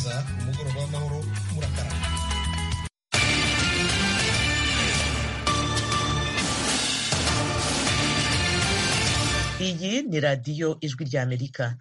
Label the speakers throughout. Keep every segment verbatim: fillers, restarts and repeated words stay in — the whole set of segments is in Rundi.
Speaker 1: nziza, umugoroba w'amahoro, murakarama.
Speaker 2: Iyi ni radiyo ijwi ry'Amerika.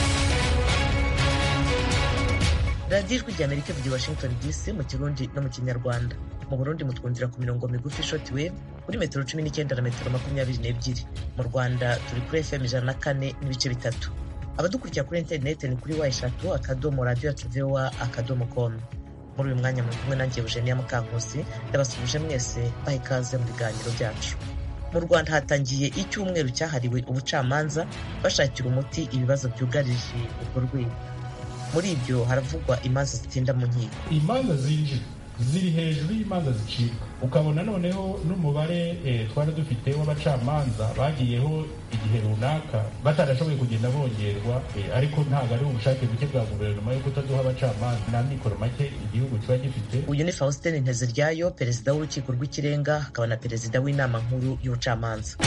Speaker 2: radiyo ijwi ry'Amerika ivugira Washington D C mu Kirundi no mu Kinyarwanda. Mu Burundi mutwumvira ku mirongo migufi shortwave kuri metero cumi n'icyenda na metero makumyabiri n'ebyiri. Mu Rwanda turi kuri F M ijana na kane n'ibice bitatu. Abadukurikira kuri interineti ni kuri wa eshatu akadomo radiyo yacu voa akadomo com. Muri uyu mwanya muri kumwe nanjye Eugenia Mukankusi, ndabasubije mwese baha ikaze mu biganiro byacu. Mu Rwanda hatangiye icyumweru cyahariwe ubucamanza bashakira umuti ibibazo byugarije urwo rwego. Muri ibyo haravugwa imanza zitinda mu nkiko.
Speaker 3: Imanza zinjira ziri hejuru y'imanza zicibwa, ukabona noneho n'umubare eh, twari dufite w'abacamanza bagiyeho igihe runaka batarashoboye kugenda bongerwa, eh, ariko ntabwo ari ubushake buke bwa guverinoma yo kutaduha abacamanza nta mikoro make igihugu kiba gifite.
Speaker 2: Uyu ni Faustin Nteziryayo, perezida w'urukiko rw'ikirenga akaba na perezida w'inama nkuru y'ubucamanza.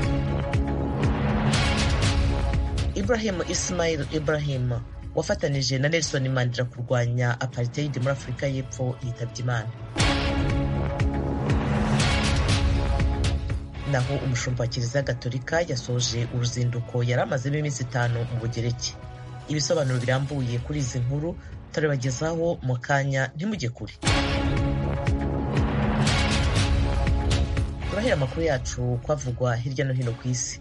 Speaker 2: Ibrahim Ismail Ibrahim wafatanije na Nelson Mandela kurwanya apartheid muri Afurika y'Epfo yitabye Imana. Naho umushumba wa Kiliziya Gatolika yasoje uruzinduko yari amazemo iminsi itanu mu Bugereki. Ibisobanuro birambuye kuri izi nkuru turabagezaho mu kanya, ntimujye kure. Turahera amakuru yacu kwavugwa hirya no hino ku isi.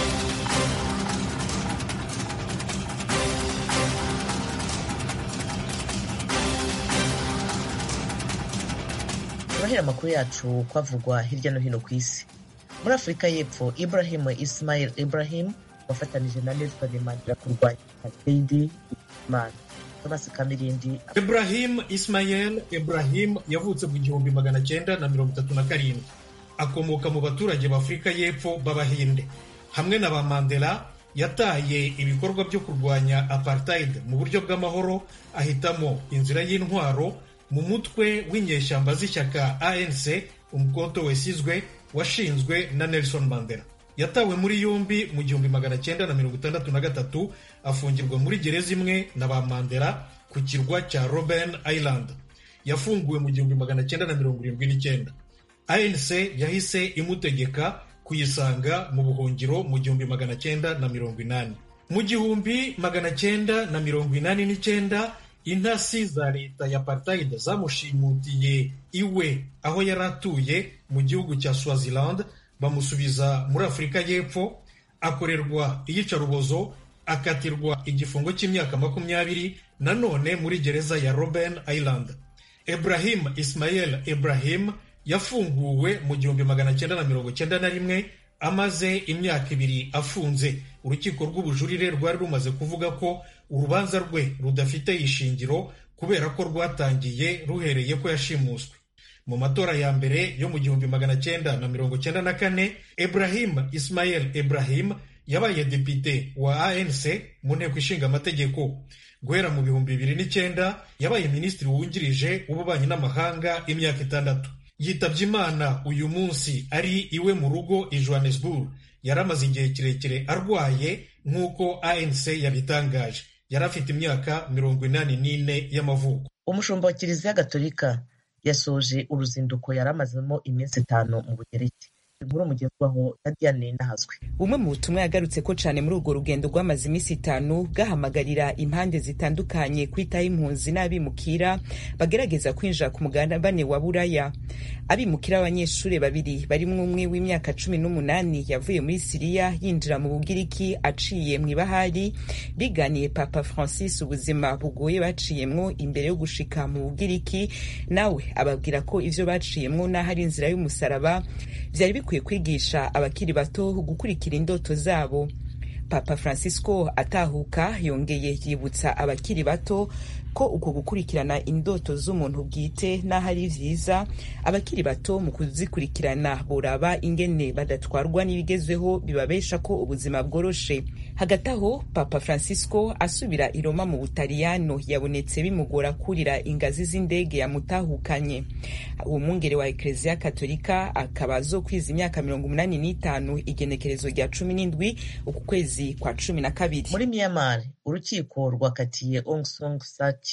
Speaker 2: Turahera amakuru yacu kwavugwa hirya no hino ku isi. Muri Afurika y'Epfo, Ibrahim Ismail Ibrahim wafatanije na Nelson Mandela kurwanya apartheid Imana. Thomas Kamirindi.
Speaker 1: Ibrahim Ismail Ibrahim yavutse mu gihumbi magana cyenda na mirongo itatu na karindwi. Akomoka mu baturage b'Afurika y'Epfo b'Abahinde. Hamwe na ba Mandela yataye ibikorwa byo kurwanya apartheid mu buryo bw'amahoro, ahitamo inzira y'intwaro mu mutwe w'inyeshyamba z'ishyaka A N C, umukoto wesizwe washinzwe na Nelson Mandela. Yatawe muri yombi mu gihumbi magana cyenda na mirongo itandatu na gatatu, afungirwa muri gereza imwe na ba Mandela ku kirwa cya Robben Island. Yafunguwe mu gihumbi magana cyenda na mirongo irindwi n'icyenda. A N C yahise imutegeka kuyisanga mu buhungiro mu gihumbi magana cyenda na mirongo inani. Mu gihumbi magana cyenda na mirongo inani n'icyenda, intasi za leta ya apartheid zamushimutiye iwe aho yari atuye mu gihugu cya Swaziland, bamusubiza muri Afurika y'Epfo, akorerwa iyicarubozo, akatirwa igifungo cy'imyaka makumyabiri nanone muri gereza ya Robben Island. Ibrahim Ismail Ibrahim yafunguwe mu gihumbi magana cyenda na mirongo cyenda na rimwe, amaze imyaka ibiri afunze. Urukiko rw'ubujurire rwari rumaze kuvuga ko urubanza rwe rudafite ishingiro kubera ko rwatangiye ruhereye ko yashimuswe. Mu matora ya mbere yo mu gihumbi magana cyenda na mirongo cyenda na kane, Ibrahim Ismail Ibrahim yabaye depite wa A N C mu nteko ishinga amategeko. Guhera mu bihumbi bibiri n'icyenda yabaye minisitiri wungirije w'ububanyi n'amahanga imyaka itandatu. Yitabye Imana uyu munsi ari iwe mu rugo i Johannesburg. Yaramaze igihe kirekire arwaye nk'uko A N C yabitangaje. Yari afite imyaka mirongo inani n'ine y'amavuko.
Speaker 2: Umushumba wa Kiliziya Gatolika yasoje uruzinduko yari amazemo iminsi itanu mu Bugereki. Inkuru mugezwaho na Diane Nahazwe.
Speaker 4: Bumwe mu butumwa yagarutse ko cyane muri urwo rugendo rw'amaze iminsi itanu bwahamagarira impande zitandukanye kwitaho impunzi n'abimukira bagerageza kwinjira ku mugabane wa Buraya. Abimukira abanyeshuri babiri barimo umwe w'imyaka cumi n'umunani yavuye muri Siriya yinjira mu Bugiriki aciye mu ibahari, biganiye Papa Francis ubuzima bugoye baciyemwo imbere yo gushika mu Bugiriki, nawe ababwira ko ivyo baciyemwo n'ahari inzira y'umusaraba vyari bikwiye kwigisha abakiri bato gukurikira indoto zabo. Papa Francisco atahuka yongeye yibutsa abakiri bato ko uko gukurikirana indoto z'umuntu bwite n'ahari vyiza, abakiri bato mu kuzikurikirana boraba ingene badatwarwa n'ibigezweho bibabesha ko ubuzima bworoshe. Hagati aho Papa Francisco asubira i Roma mu Butaliyano yabonetse bimugora kurira ingazi z'indege yamutahukanye. Uwo mwungere wa Eklezia Katolika akaba azokwiza imyaka mirongo umunani n'itanu igenekerezo rya cumi n'indwi uku kwezi kwa cumi na kabiri.
Speaker 2: Muri Myanmar, urukiko rwakatiye Aung San Suu Kyi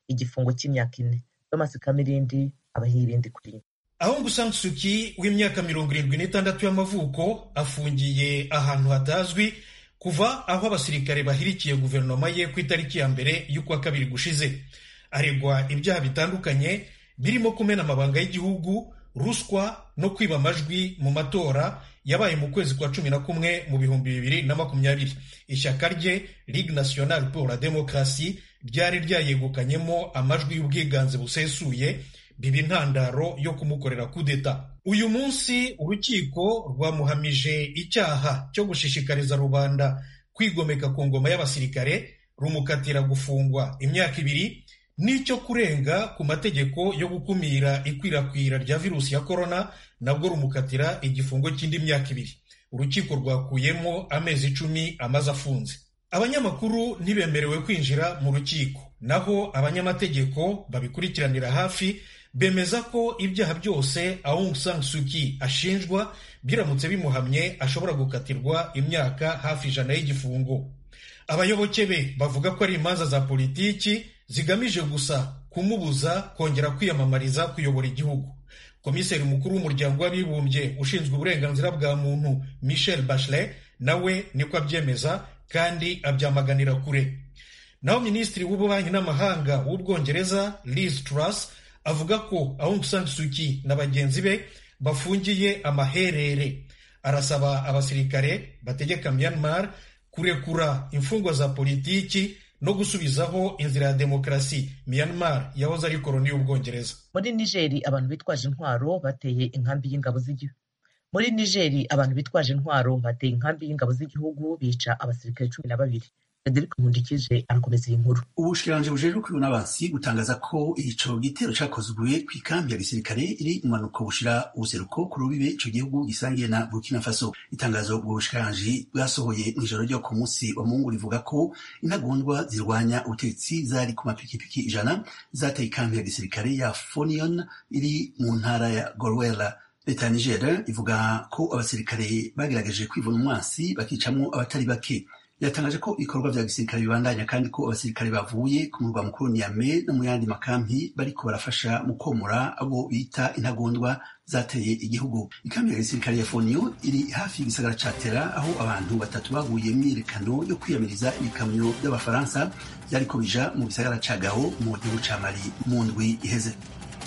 Speaker 2: igifungo cy'imyaka ine. Thomas Kamirindi abaha ibindi kuri
Speaker 1: Aung San Suu Kyi w'imyaka mirongo irindwi n'itandatu y'amavuko afungiye ahantu hatazwi kuva aho abasirikare bahirikiye guverinoma ye ku itariki ya mbere y'ukwa kabiri gushize. Aregwa ibyaha bitandukanye birimo kumena amabanga y'igihugu, ruswa no kwiba amajwi mu matora yabaye mu kwezi kwa cumi na kumwe mu bihumbi bibiri na makumyabiri. Ishyaka rye Ligue Nationale pour la Démocratie ryari ryayegukanyemo amajwi y'ubwiganze busesuye, biba intandaro yo kumukorera kudeta. Uyu munsi urukiko rwamuhamije icyaha cyo gushishikariza rubanda kwigomeka ku ngoma y'abasirikare, rumukatira gufungwa imyaka ibiri n'icyo kurenga ku mategeko yo gukumira ikwirakwira rya virusi ya korona, nabwo rumukatira igifungo cy'indi myaka ibiri. Urukiko rwakuyemo amezi icumi amaze afunze. Abanyamakuru ntibemerewe kwinjira mu rukiko, naho abanyamategeko babikurikiranira hafi bemeza ko ibyaha byose Aung San Suu Kyi ashinjwa biramutse bimuhamye ashobora gukatirwa imyaka hafi ijana y'igifungo. Abayoboke be bavuga ko ari imanza za politiki zigamije gusa kumubuza kongera kwiyamamariza kuyobora igihugu. Komiseri mukuru w'umuryango w'abibumbye ushinzwe uburenganzira bwa muntu Michelle Bachelet nawe niko abyemeza kandi abyamaganira kure. Naho minisitiri w'ububanyi n'amahanga w'Ubwongereza Liz Truss avuga ko Aung San Suu Kyi na bagenzi be bafungiye amaherere. Arasaba abasirikare bategeka Myanmar kurekura imfungwa za politiki no gusubizaho inzira ya demokarasi Myanmar yahoze ari koloni y'Ubwongereza.
Speaker 2: Muri Nigeri abantu bitwaje intwaro bateye inkambi y'ingabo z'igihugu. Muri Nigeri abantu bitwaje intwaro bateye inkambi y'ingabo z'igihugu bica abasirikare cumi na babiri. Frederic Nkundikije arakomeza iyi nkuru.
Speaker 5: Ubushikiranganje bujejwe kw'abasi butangaza ko ico gitero cakozwe kw'ikambi ya gisirikare iri mu manuko bushira ubuseruko ku rubibe ico gihugu gisangiye na Burkina Faso. Itangazo ubwo bushikiranganje bwasohoye mw'ijoro ryo ku munsi wa Mungu rivuga ko intagondwa zirwanya ubutegetsi zari ku mapikipiki ijana zateye ikambi ya gisirikare ya Fonion iri mu ntara ya Golwela. Leta ya Niger ivuga ko abasirikare bagerageje kwivuna umwansi bakicamwo abatari bake. Yatangaje ko ibikorwa vya gisirikare bibandanya kandi ko abasirikare bavuye ku murwa mukuru Niamey no mu yandi makampi bariko barafasha mu komora abo bita intagondwa zateye igihugu. Ikambi ya gisirikare ya Fonio iri hafi y'igisagara ca Tera aho abantu batatu baguye myirekano yo kwiyamiriza ibikamyo by'abafaransa byariko bija mu gisagara ca Gao mu gihugu ca Mali mu ndwi iheze.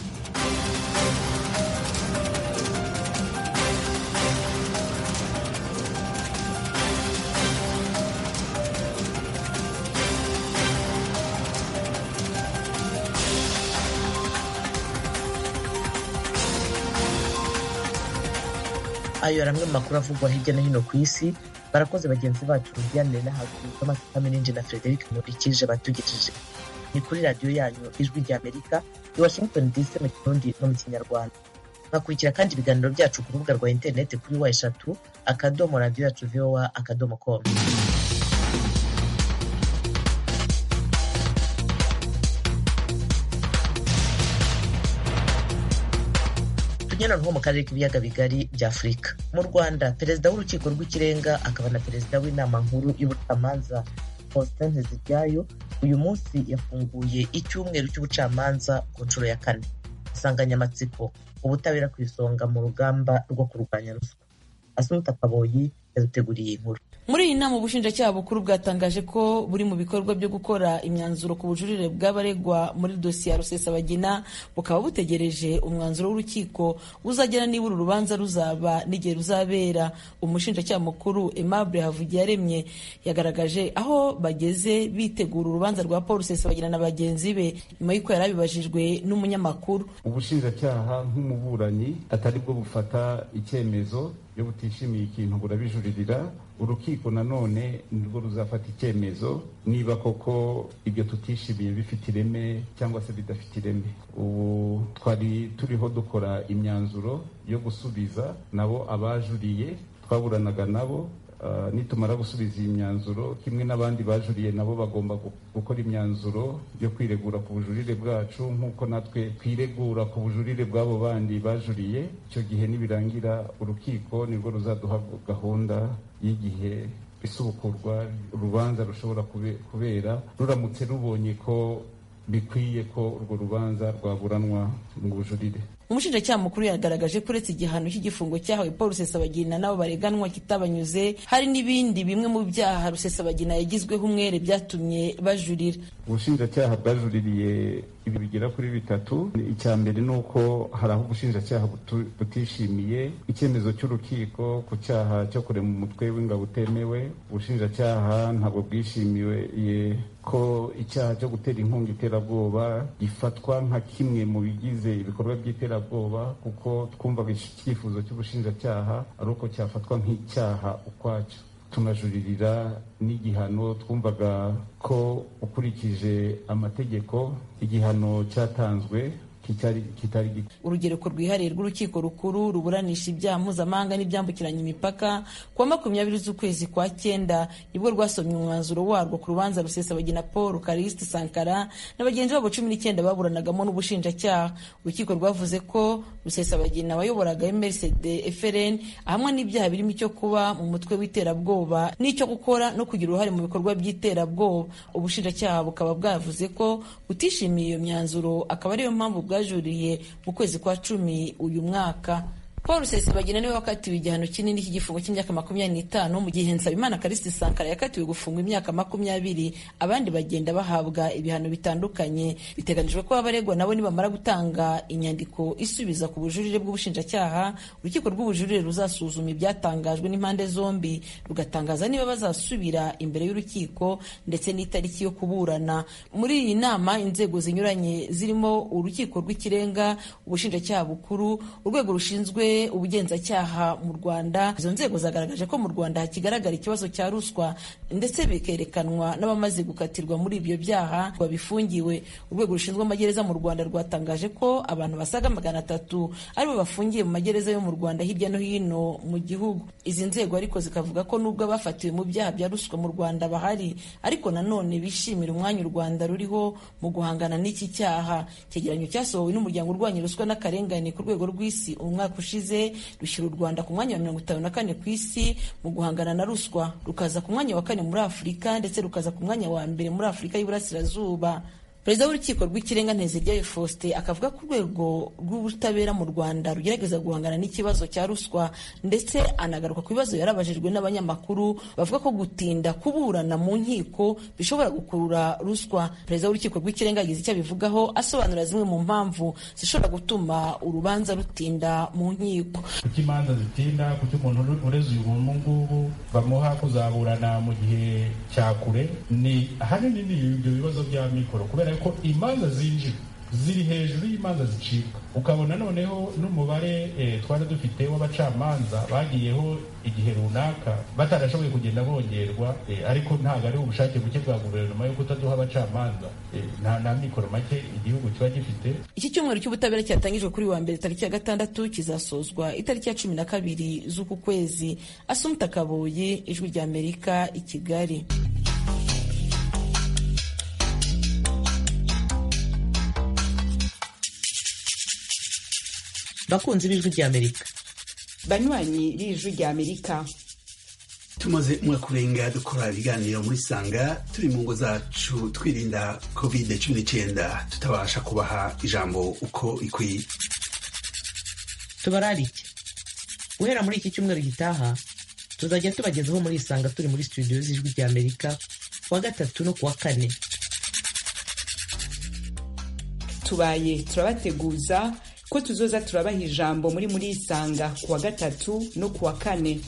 Speaker 2: Ayo aramwe mu makuru avugwa hirya no hino ku isi. Barakoze bagenzi bacu Rudiane na Hafi Thomas Kamirindi na Frederic Nkundikije batugejeje. Ni kuri radiyo yanyu Ijwi rya Amerika i Washington D C mu Kirundi no mu Kinyarwanda. Mwakurikira kandi ibiganiro byacu ku rubuga rwa interineti kuri wa eshatu akadomo radiyo yacu V O A akadomo com. Nyana nko mu karere k'ibiyaga bigari bya Afurika. Mu Rwanda, perezida w'urukiko rw'ikirenga akaba na perezida w'inama nkuru y'ubucamanza Faustin Nteziryayo uyu munsi yafunguye icyumweru cy'ubucamanza ku nshuro ya kane. Insanganyamatsiko ubutabera ku isonga mu rugamba rwo kurwanya ruswa. Asumta Kaboyi yaduteguriye inkuru.
Speaker 6: Muri iyi nama ubushinjacyaha bukuru bwatangaje ko buri mu bikorwa byo gukora imyanzuro ku bujurire bw'abaregwa muri dosiye ya Rusesabagina, bukaba butegereje umwanzuro w'urukiko uzagena niba uru rubanza ruzaba n'igihe ruzabera. Umushinjacyaha mukuru Aimable Havugiyaremye yagaragaje aho bageze bitegura urubanza rwa Paul Rusesabagina na bagenzi be nyuma y'uko yari abibajijwe n'umunyamakuru.
Speaker 3: Ubushinjacyaha nk'umuburanyi atari bwo bufata icyemezo iyo butishimiye ikintu burabijuririra, urukiko nanone nirwo ruzafata icyemezo niba koko ibyo tutishimiye bifite ireme cyangwa se bidafite ireme. Ubu twari turiho dukora imyanzuro yo gusubiza nabo abajuriye twaburanaga nabo. Uh, nitumara gusubiza iyi myanzuro kimwe n'abandi bajuriye nabo bagomba gukora imyanzuro yo kwiregura ku bujurire bwacu nk'uko natwe twiregura ku bujurire bw'abo bandi bajuriye. Icyo gihe nibirangira urukiko nirwo ruzaduha gahunda y'igihe isubukurwa urubanza rushobora kubera ruramutse rubonye ko bikwiye ko urwo rubanza rwaburanwa mu bujurire.
Speaker 6: Umushinjacyaha mukuru yagaragaje ko uretse igihano cy'igifungo cyahawe Paul Rusesabagina nabo bareganwa kitabanyuze, hari n'ibindi bimwe mu byaha Rusesabagina yagizweho umwere byatumye bajurira.
Speaker 3: Ubushinjacyaha bwajuririye ibi bigera kuri bitatu. Icya mbere ni uko hari aho ubushinjacyaha butishimiye icyemezo cy'urukiko ku cyaha cyo kurema umutwe w'ingabo utemewe. Ubushinjacyaha ntabwo bwishimiye ko icyaha cyo gutera inkunga iterabwoba gifatwa nka kimwe mu bigize ibikorwa by'iterabwoba, kuko twumvaga icyifuzo cy'ubushinjacyaha ari uko cyafatwa nk'icyaha ukwacyo. Tunajuririra n'igihano twumvaga ko ukurikije amategeko igihano cyatanzwe kitari kitari gito.
Speaker 6: Urugereko rwihariye rw'urukiko rukuru ruburanisha ibyaha mpuzamahanga n'ibyambukiranya imipaka kuwa makumyabiri z'ukwezi kwa cyenda nibwo rwasomye umwanzuro warwo ku rubanza Rusesabagina Paul, Callixte Sankara na bagenzi babo cumi n'icyenda baburanagamo n'ubushinjacyaha. Urukiko rwavuze ko Rusesabagina wayoboraga M R C D F R N ahamwa n'ibyaha birimo icyo kuba mu mutwe w'iterabwoba n'icyo gukora no kugira uruhare mu bikorwa by'iterabwoba. Ubushinjacyaha bukaba bwavuze ko butishimiye iyo myanzuro, akaba ariyo mpamvu bwajuriye mu kwezi kwa cumi uyu mwaka. Paul Rusesabagina niwe wakatiwe igihano kinini cy'igifungo cy'imyaka makumyabiri n'itanu, mu gihe Nsabimana Callixte Sankara yakatiwe gufungwa imyaka makumyabiri. Abandi bagenda bahabwa ibihano bitandukanye. Biteganijwe ko abaregwa nabo nibamara gutanga inyandiko isubiza ku bujurire bw'ubushinjacyaha, urukiko rw'ubujurire ruzasuzuma ibyatangajwe n'impande zombi, rugatangaza niba bazasubira imbere y'urukiko ndetse n'itariki yo kuburana. Muri iyi nama inzego zinyuranye zirimo urukiko rw'ikirenga, ubushinjacyaha bukuru, urwego rushinzwe ubugenzacyaha mu Rwanda, izo nzego zagaragaje ko mu Rwanda hakigaragara ikibazo cya ruswa ndetse bikerekanwa n'abamaze gukatirwa muri ibyo byaha babifungiwe. Urwego rushinzwe amagereza mu Rwanda rwatangaje ko abantu basaga magana atatu aribo bafungiye mu magereza yo mu Rwanda hirya no hino mu gihugu. Izi nzego ariko zikavuga ko nubwo abafatiwe mu byaha bya ruswa mu Rwanda bahari, ariko nanone bishimira umwanya u Rwanda ruriho mu guhangana n'iki cyaha. Icyegeranyo cyasohowe n'umuryango urwanya ruswa n'akarengane ku rwego rw'isi umwaka ushize rushyira u Rwanda ku mwanya wa mirongo itanu na kane ku isi mu guhangana na ruswa, rukaza ku mwanya wa kane muri Afurika ndetse rukaza ku mwanya wa mbere muri Afurika y'Iburasirazuba. Perezida w'urukiko rw'ikirenga Nteziryayo Faustin akavuga ko urwego rw'ubutabera mu Rwanda rugerageza guhangana n'ikibazo cya ruswa, ndetse anagaruka ku bibazo yarabajijwe n'abanyamakuru bavuga ko gutinda kuburana mu nkiko bishobora gukurura ruswa. Perezida w'urukiko rw'ikirenga yagize icyo abivugaho, asobanura zimwe mu mpamvu zishobora gutuma urubanza rutinda mu nkiko.
Speaker 3: Kuki imanza zitinda? Kuki umuntu ureze uyu muntu ngubu bamuha kuzaburana mu gihe cya kure? Ni ahanini ni ibyo bibazo bya mikoro, kubera ko imanza zinjira ziri hejuru y'imanza zicibwa. Ukabona noneho n'umubare e, twari dufite w'abacamanza bagiyeho igihe runaka batarashoboye kugenda bongerwa, e, ariko ntabwo ari ubushake buke bwa guverinoma yo kutaduha abacamanza. E, nta na mikoro make igihugu kiba gifite.
Speaker 6: Iki cyumweru cy'ubutabera cyatangijwe kuri wa mbere tariki ya gatandatu kizasozwa itariki ya cumi na kabiri z'uku kwezi. Asumta Kaboyi, Ijwi rya Amerika, i Kigali.
Speaker 2: Bakunzi b'Ijwi rya Amerika,
Speaker 4: banywanyi b'Ijwi rya Amerika,
Speaker 5: tumaze umwaka urenga dukora ibiganiro muri Sanga, turi mu ngo zacu twirinda covid cumi n'icyenda, tutabasha kubaha ijambo uko ikwiye.
Speaker 2: Tubararike guhera muri iki cyumweru gitaha tuzajya tubagezaho muri Sanga turi muri studio z'Ijwi rya Amerika kuwa gatatu no kuwa kane.
Speaker 4: Tubaye turabateguza ko tuzoza turabaha ijambo muri muri Sanga kuwa gatatu no kuwa kane.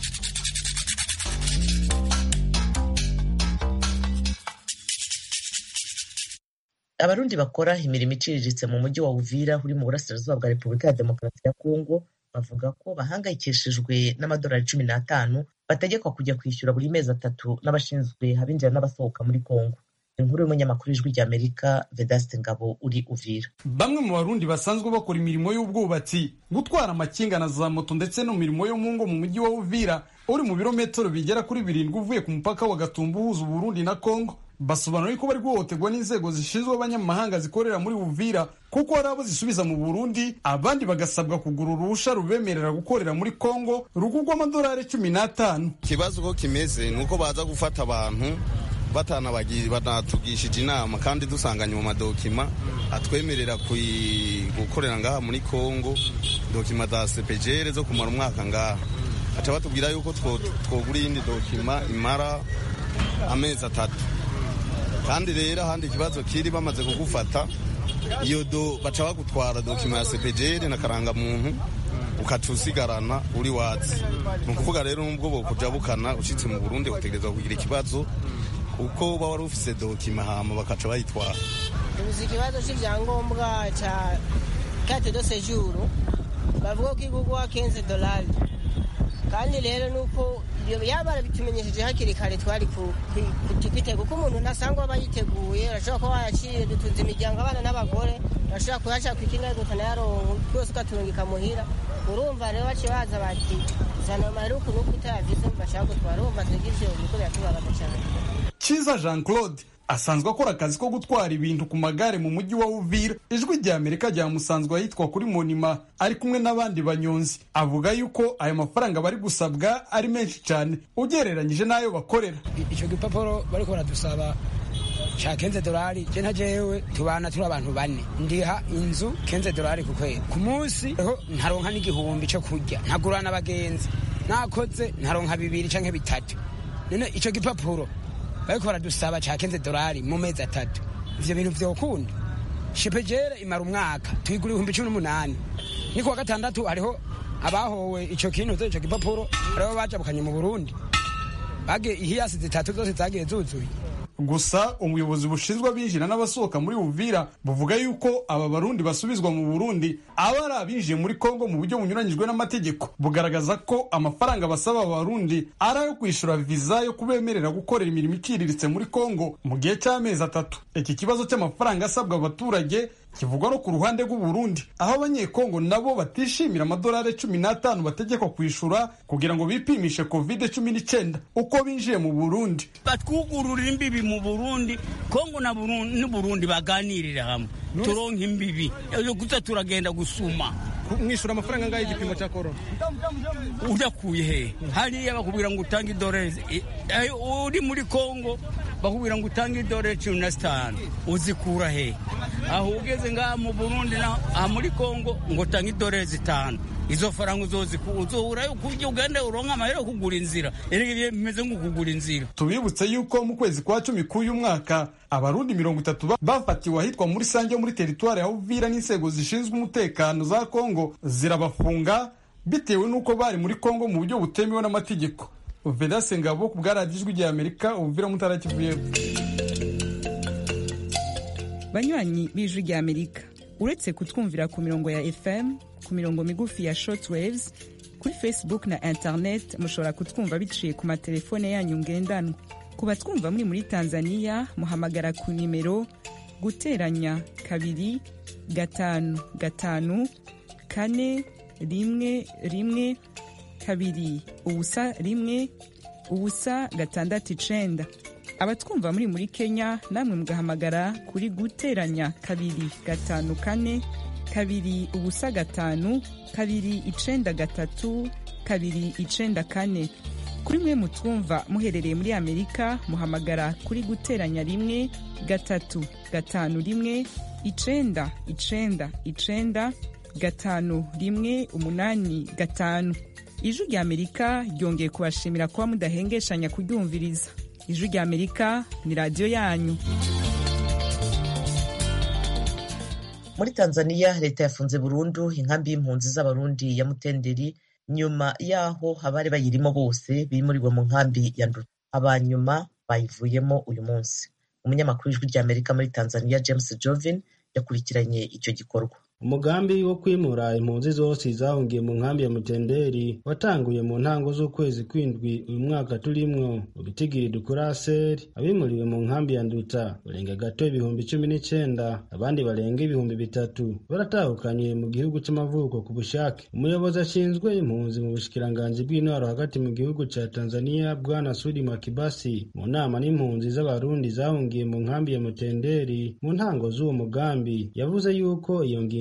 Speaker 2: Abarundi bakora imirimo iciriritse mu mujyi wa Uvira uri mu burasirazuba bwa Repubulika ya Demokarasi ya Kongo bavuga ko bahangayikishijwe n'amadolari cumi n'atanu bategekwa kujya kwishyura buri mezi atatu n'abashinzwe abinjira n'abasohoka muri Kongo. Inkuru y'umunyamakuru w'Ijwi rya Amerika Vedaste Ngabo uri Uvira.
Speaker 7: Bamwe mu Barundi basanzwe bakora imirimo y'ubwubatsi, gutwara amakinga na za moto ndetse no mirimo yo mu ngo mu mujyi wa Uvira uri mu birometero bigera kuri birindwi uvuye ku mupaka wa Gatumba uhuza Burundi na Kongo, basobanura ko bari guhohoterwa n'inzego zishinzwe abanyamahanga zikorera muri Uvira kuko hari abo zisubiza mu Burundi, abandi bagasabwa kugura uruhusha rubemerera gukorera muri Kongo rugurwa amadolari cumi n'atanu.
Speaker 8: Kibazo ko kimeze nuko baza gufata abantu batanatugishije inama kandi dusanganye mu madokima atwemerera gukorera ngaha muri Kongo dokima za C P G L zo kumara umwaka ngaha, aca batubwira yuko twogura iyindi dokima imara amezi atatu. Kandi rero ahandi ikibazo kiri bamaze kugufata iyo do baca bagutwara dokima ya C P G L na karangamuntu ukaca usigarana uri watsi. Ni ukuvuga rero nubwo bokujabukana ushitse mu Burundi utegerezwa kugira ikibazo uko uba wari ufise dokima hama bakaca bayitwara.
Speaker 9: Uzi ikibazo c'ivyangombwa ca carte de séjour bavuga ko igugwa quinze dolari, kandi rero nuko yabara bitumenyesheje hakiri kare twari kwitega uko umuntu ntasangwa aba yiteguye, arashobora kuba yaciye dutunze imiryango abana n'abagore, arashobora kuyaca kwikinga gutana yarongo twese ukaturungika muhira. Urumva rero bace baza bati zana maruku nuko utayavize mbashaka gutwara, urumva twigije uko byatubabaga cyane.
Speaker 7: Kiza Jean Claude asanzwe akora akazi ko gutwara ibintu ku magare mu mujyi wa Uvira. Ijwi rya Amerika ryamusanzwe ahitwa kuri Monima ari kumwe n'abandi banyonzi, avuga yuko ayo mafaranga bari gusabwa ari menshi cyane ugereranyije n'ayo bakorera.
Speaker 10: Icyo gipapuro bariko baradusaba cha quinze dolari, je na jewe tubana turi abantu bane, ndiha inzu quinze dolari ku kwezi. Ku munsi ntaronka n'igihumbi cyo kurya, ntagura n'abagenzi, nakoze ntaronka bibiri canke bitatu. None ico gipapuro bariko baradusaba cha quinze dolari mu mezi atatu, ivyo bintu vyokunda? C P G L imara umwaka tuyigura ibihumbi cumi n'umunani, ni kuwa gatandatu hariho abahowe ico kintu zo ico gipapuro hariho bajabukanye mu Burundi bage ihiyasi zitatu zose zagiye zuzuye.
Speaker 7: Gusa umuyobozi bushinzwe abinjira n'abasohoka muri Uvira buvuga yuko aba barundi basubizwa mu Burundi aba ari abinjiye muri Kongo mu buryo bunyuranyijwe n'amategeko. Bugaragaza ko amafaranga basaba abarundi ari ayo kwishura viza yo kubemerera gukorera imirimo iciriritse muri Kongo mu gihe cy'amezi atatu. Iki kibazo cy'amafaranga asabwa abaturage kivugwa no ku ruhande rw'u Burundi, aho abanyekongo nabo batishimira amadolari cumi n'atanu bategekwa kwishura kugira ngo bipimishe covid cumi n'icyenda uko binjiye mu Burundi.
Speaker 11: Batwugurura imbibi mu Burundi, Kongo na Burundi n'Uburundi baganirira hamwe turonka imbibi yo guta turagenda gusuma.
Speaker 12: Mwishura amafaranga ngaye igipimo cya corona
Speaker 11: udakuye he? Hariya bakubwira ngo utange idolari uri muri Kongo, bakubwira ngo utange idolari cumi na zitanu, uzikura he? Aho ugeze ngaha mu Burundi na muri Kongo ngo utange idolari zitanu, izo faranga uzohura kujya ugende uronka amahera kugura inzira, erege bimeze nko kugura inzira.
Speaker 7: Tubibutse yuko mu kwezi kwa cumi k'uyu mwaka abarundi mirongo itatu bafatiwe ahitwa muri Sange muri teritwari ya Uvira n'inzego zishinzwe umutekano za Kongo zirabafunga bitewe nuko bari muri Kongo mu buryo butemewe n'amategeko. Vedase Ngabo ku bwaragijwe rya Amerika Uvira Mutara Kivu y'Epfo.
Speaker 4: Banywanyi b'ijwi rya Amerika, uretse kutwumvira ku mirongo ya F M, ku mirongo migufi ya shortwaves, kuri Facebook na internet mushobora kutwumva biciye ku matelefone yanyu ngendanwa. Ku batwumva muri muri Tanzania muhamagara ku nimero guteranya kabiri gatanu gatanu kane rimwe rimwe kabiri ubusa rimwe ubusa gatandatu icenda. Abatwumva muri muri Kenya namwe mugahamagara kuri guteranya kabiri gatanu kane kabiri ubusa gatanu kabiri icenda gatatu kabiri icenda kane. Kuri mwe mutwumva muherereye muri Amerika muhamagara kuri guteranya rimwe gatatu gatanu rimwe icenda icenda icenda gatanu rimwe umunani gatanu. Ijwi rya Amerika ryongeye kubashimira kuba mudahengeshanya kuryumviriza. Ijwi rya Amerika ni radio yanyu.
Speaker 2: Muri Tanzania leta yafunze burundu inkambi y'impunzi z'abarundi ya Mutenderi nyuma yaho abari bayirimo bose bimurirwa mu nkambi ya Nduta. Abanyuma bayivuyemo uyu munsi. Umunyamakuru w'Ijwi rya Amerika muri Tanzania James Jovin yakurikiranye icyo gikorwa.
Speaker 13: Umugambi wo kwimura impunzi zose zahungiye mu nkambi ya Mutenderi watanguye mu ntango z'ukwezi kwindwi uyu mwaka turimwo. Ubitigiri dukora seri abimuriwe mu nkambi ya Nduta barenga gato ibihumbi cumi n'icenda, abandi barenga ibihumbi bitatu baratahukanye mu gihugu c'amavuko ku bushake. Umuyobozi ashinzwe impunzi mu bushikiranganji bw'intwaro hagati mu gihugu ca Tanzania Bwana Sudi Makibasi mu nama n'impunzi z'abarundi zahungiye mu nkambi ya Mutenderi mu ntango z'uwo mugambi yavuze yuko iyo ngingo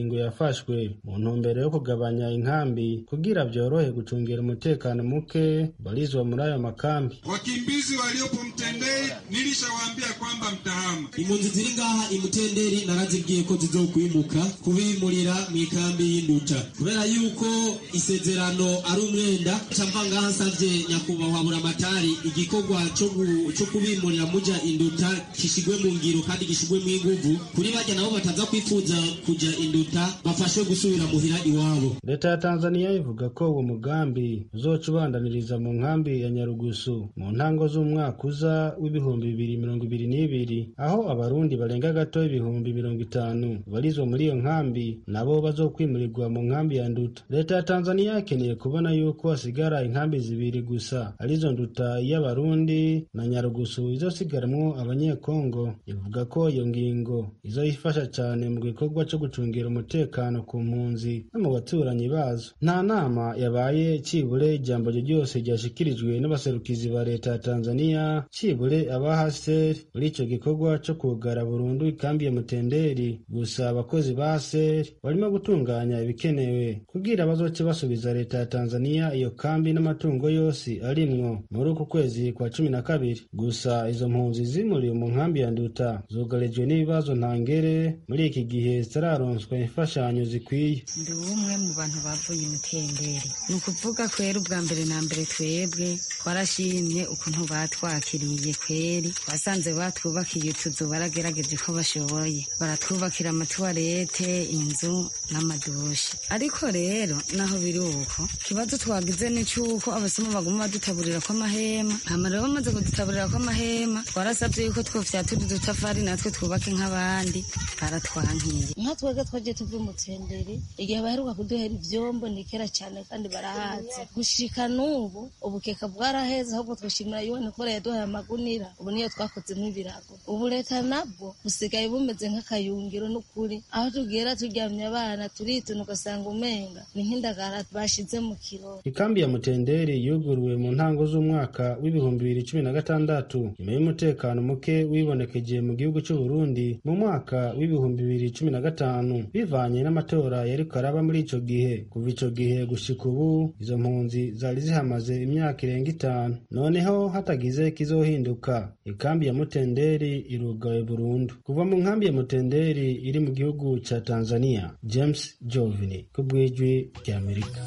Speaker 13: ngingo yafashwe mu ntumbero yo kugabanya inkambi kugira vyorohe gucungira umutekano muke barizwa muri ayo makambi.
Speaker 14: Wakimbizi waliopo Mtenderi nilishawaambia kwamba mtahama.
Speaker 15: Impunzi ziri ngaha imutenderi narazibwiye ko zizokwimuka kubimurira mu ikambi y'Induta kubera yuko isezerano ari umwenda camva ngaha nsavye nyakubahwa buramatari igikorwa cyo kubimurira muja Induta kishigwe mu ngiro kandi gishigwe mu inguvu kuri bajya nabo bataza kwifuza kuja Induta bafashwe gusubira muhira iwabo.
Speaker 13: Leta ya Tanzania ivuga ko uwo mugambi uzoca ubandaniriza mu nkambi ya Nyarugusu mu ntango z'umwaka uza w'ibihumbi bibiri mirongo ibiri n'ibiri aho abarundi barenga gato ibihumbi mirongo itanu barizwa muri iyo nkambi nabo bazokwimurirwa mu nkambi ya Nduta. Leta ya Tanzania ikeneye kubona yuko hasigara inkambi zibiri gusa arizo Nduta y'abarundi na Nyarugusu izosigaramwo abanyekongo. Ivuga ko iyo ngingo izoyifasha cyane mu gikorwa cyo gucungira umutekano ku mpunzi no mu baturanyi bazo. Nta nama yabaye cibure ijambo ryose ryashikirijwe n'abaserukizi ba leta ya Tanzania cibure abahaseri muri ico gikorwa cyo kugara burundu ikambi ya Mutenderi. Gusa abakozi ba haseri barimo gutunganya ibikenewe kugira bazoce basubiza leta ya Tanzania iyo kambi n'amatungo yose arimwo muri uku kwezi kwa cumi na kabiri. Gusa izo mpunzi zimuriwe mu nkambi ya Nduta zugarijwe n'ibibazo ntangere muri iki gihe zitararonswa imfashanyo zikwiye.
Speaker 16: Ndi umwe mu bantu bavuye Mutenderi. Ni ukuvuga kwera ubwa mbere na mbere twebwe twarashimye ukuntu batwakiriye kweri, basanze batwubakiye utuzu baragerageje ko bashoboye baratwubakira amatuwarete, inzu n'amadushi. Ariko rero naho biri uko kibazo twagize ni cyuko abasoma baguma badutaburira ko amahema. Hama rero bamaze kudutaburira ko amahema twarasabye yuko twofyatura udutafari natwe twubake nk'abandi, baratwankiye.
Speaker 17: Nka twebwe twagiye tuvuye Mutenderi igihe baheruka kuduhera ivyombo ni kera cyane kandi barahazi gushika n'ubu ubukeka bwaraheze, ahubwo twishimira yuko kora yaduhaye amagunira ubu niyo twakozemo ibirago. Ubu leta nabwo busigaye bumeze nk'akayungiro n'ukuri, aho tugera turyamye abana turituna ugasanga umenga ni nk'indagara bashize mu kiro.
Speaker 13: Ikambi ya Mutenderi yuguruwe mu ntango z'umwaka w'ibihumbi bibiri cumi na gatandatu nyuma y'umutekano muke wibonekeje mu gihugu cy'u Burundi mu mwaka w'ibihumbi bibiri cumi na gatanu bivanye n'amatora yari karaba muri ico gihe. Kuva ico gihe gushika ubu izo mpunzi zari zihamaze imyaka irenga itanu. Noneho hatagize kizohinduka ikambi ya Mutenderi irugawe burundu. Kuva mu nkambi ya Mutenderi iri mu gihugu ca Tanzania, James Jovini kubwijwi rya Amerika.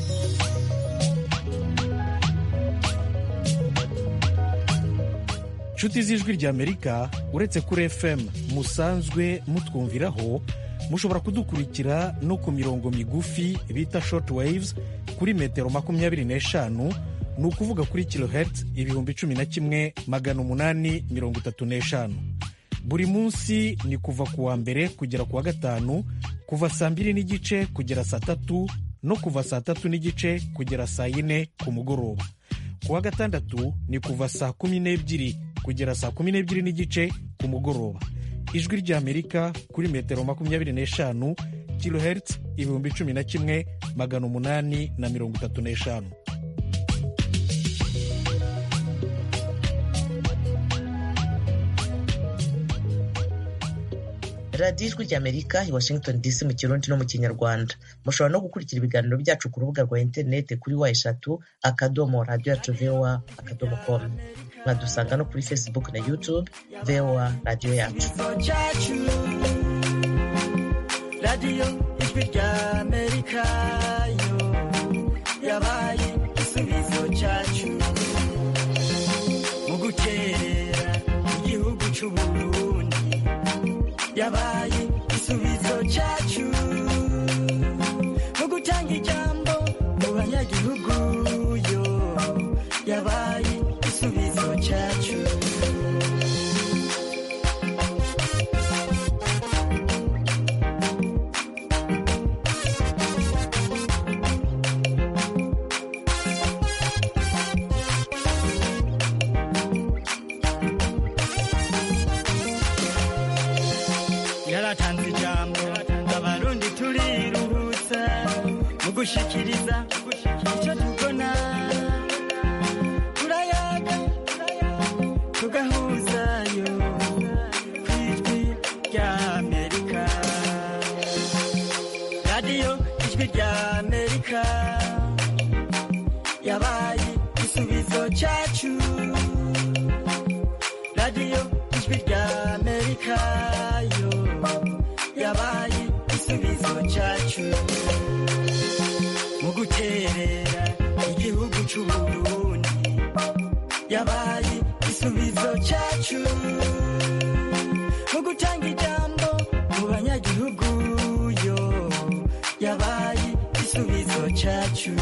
Speaker 18: Nshuti z'ijwi rya Amerika, uretse kuri F M musanzwe mutwumviraho, mushobora kudukurikira no ku mirongo migufi bita short waves kuri metero makumyabiri n'eshanu, ni ukuvuga kuri kilohertz ibihumbi cumi na kimwe magana umunani mirongo itatu n'eshanu. Buri munsi ni kuva ku wa mbere kugera ku wa gatanu, kuva saa mbiri n'igice kugera saa tatu no kuva saa tatu n'igice kugera saa yine ku mugoroba. Ku wa gatandatu ni kuva saa kumi n'ebyiri kugera saa kumi n'ebyiri n'igice ku mugoroba. Ijwi rya Amerika kuri metero makumyabiri n'eshanu, kilohertz ibihumbi cumi na kimwe magana umunani na mirongo itatu n'eshanu.
Speaker 2: radiyo ijwi rya Amerika i Washington D C mu Kirundi no mu Kinyarwanda. Mushobora no gukurikira ibiganiro byacu ku rubuga rwa interineti kuri wa eshatu akadomo radiyo yacu voa akadomo com. Mwadusanga no kuri Facebook na YouTube voa radiyo yacu.
Speaker 19: radiyo ijwi rya Amerika yo yabaye igisubizo cyacu mu gukerera igihugu cy'u Burundi, yabaye igisubizo cyacu mu gutanga ijambo mu banyagihugu yo yabaye igisubizo cyacu. Yaratanze ijambo abarundi turiruhutsa mu gushikiriza icyo tubona, turayaga tugahuzayo ku ijwi rya Amerika. radiyo ijwi rya amerika yabaye igisubizo cyacu, radiyo ijwi rya amerika yo yabaye igisubizo cyacu, mu guterera igihugu c'uburundi yabaye igisubizo cyacu, mu gutanga ijambo mu banyagihugu yo yabaye igisubizo cyacu.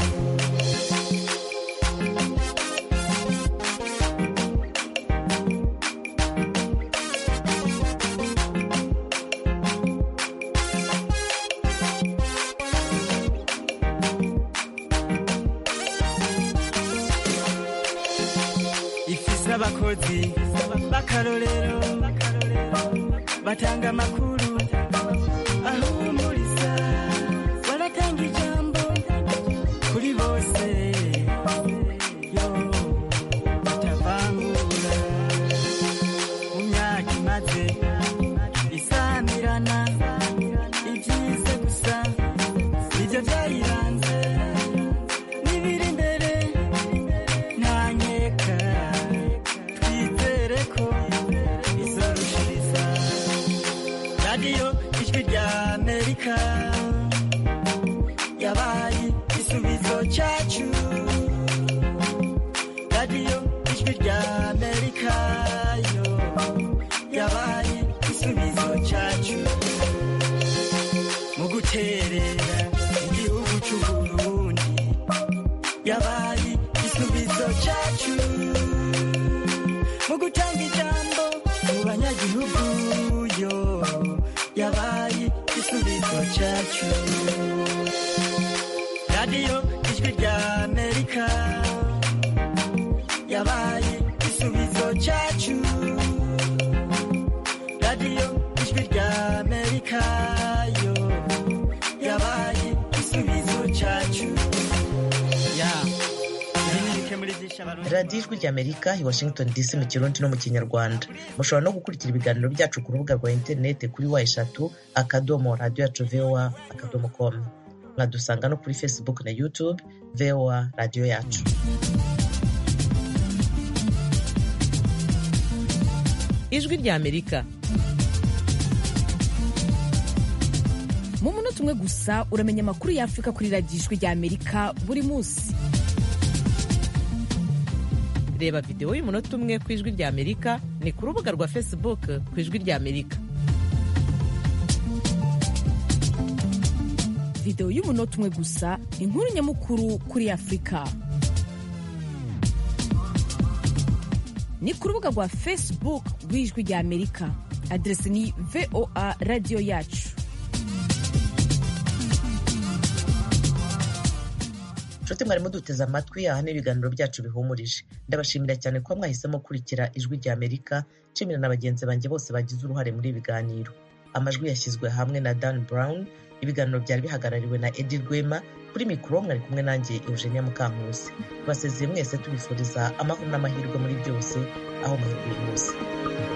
Speaker 19: Ifise abakozi b'akarorero batanga amakuru ahumuriza, baratanga ijambo kuri bose yo batavangura, mu myaka imaze isamirana ibyize gusa nivyo vyayiranze, n'ibiri imbere ntanyeka twizere ko izorushiriza. radiyo ijwi rya amerika yabaye igisubizo cyacu, radiyo ijwi rya amerika yo yabaye igisubizo cyacu, mu guterera igihugu c'uburundi yabaye igisubizo cyacu, mu gutanga ijambo mu banyagihugu yo yabaye igisubizo cyacu. radiyo ijwi rya amerika yabaye igisubizo cyacu, radiyo ijwi rya amerika yo yabaye igisubizo cyacu.
Speaker 2: radiyo ijwi rya amerika i washington dc mu kirundi no mu kinyarwanda. mushobora no gukurikira ibiganiro byacu ku rubuga rwa interineti kuri wa eshatu akadomo radiyo yacu voa akadomo com. mwadusanga no kuri facebook na youtube voa radiyo yacu.
Speaker 4: ijwi rya amerika
Speaker 20: mu munota umwe gusa uramenya amakuru y'Afurika kuri radiyo ijwi rya amerika buri munsi.
Speaker 4: reba videwo y'umunota umwe ku ijwi rya amerika ni ku rubuga rwa facebook ku ijwi rya amerika.
Speaker 20: videwo y'umunota umwe gusa, inkuru nyamukuru kuri Afurika. ni ku rubuga rwa facebook rw'ijwi rya amerika, adresi ni voa radiyo yacu.
Speaker 2: nshuti mwarimo duteze amatwi, aha n'ibiganiro byacu bihumurije. ndabashimira cyane kuba mwahisemo kurikira ijwi rya amerika, nshimira na bagenzi banjye bose bagize uruhare muri ibi biganiro. amajwi yashyizwe hamwe na Dan Brown, ibiganiro byari bihagarariwe na Edi Rwema, kuri mikoro mwari kumwe nanjye Eugenia Mukankusi. basezeye mwese tubifuriza amahoro n'amahirwe muri byose aho muherereye hose.